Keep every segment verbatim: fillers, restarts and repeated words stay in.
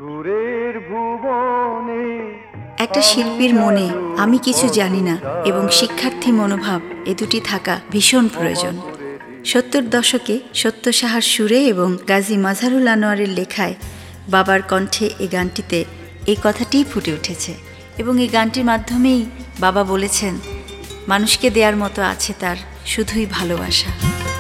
সুরের ভুবনে একটা শিল্পীর মনে আমি কিছু জানি না এবং শিক্ষার্থী মনোভাব এ দুটি থাকা ভীষণ প্রয়োজন। সত্তর দশকে সত্য সাহার সুরে এবং গাজী মাজহারুল আনোয়ারের লেখায় বাবার কণ্ঠে এই গানটিতে এই কথাটিই ফুটে উঠেছে এবং এই গানটির মাধ্যমেই বাবা বলেছেন মানুষকে দেওয়ার মতো আছে তার শুধুই ভালোবাসা।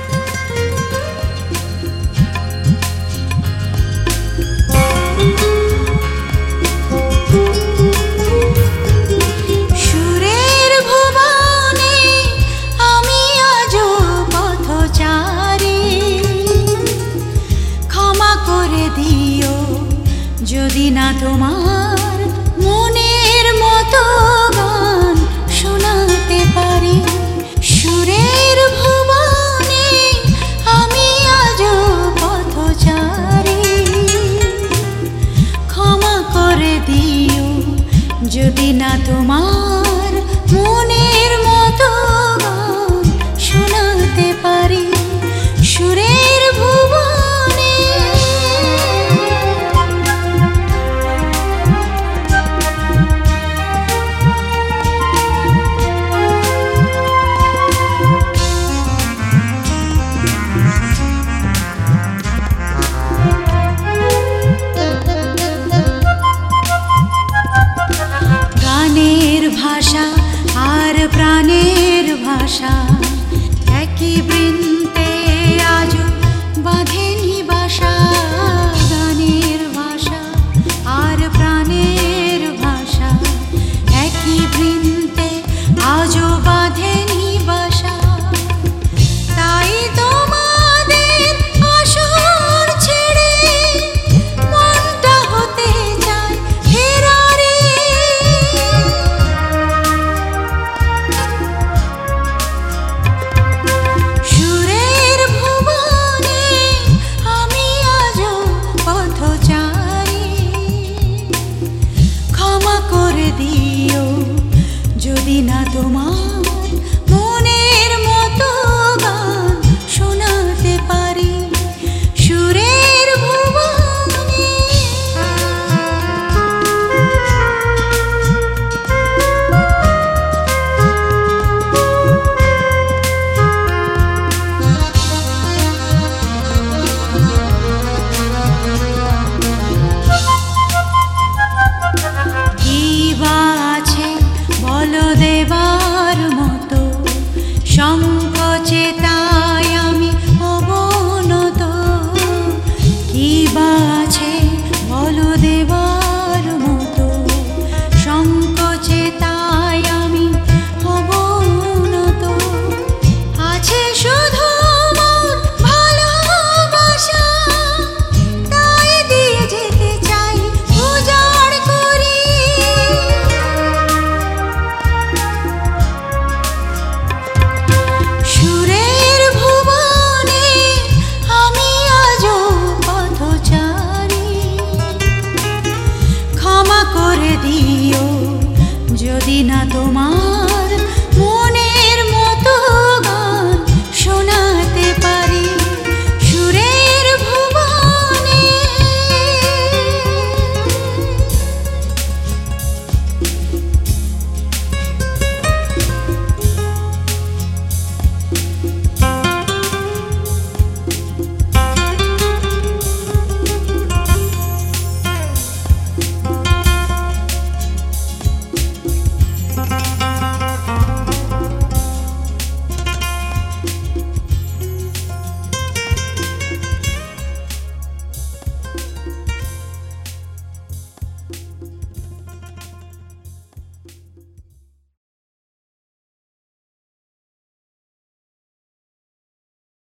যদি না তোমার মনের মতো গান শোনাতে পারি, সুরের ভুবনে আমি আজও পথচারী। ক্ষমা করে দিও যদি না তোমার মনের মতো গান শোনাতে পারি, সুরের ভুবনে। গানের ভাষা আর প্রাণের ভাষা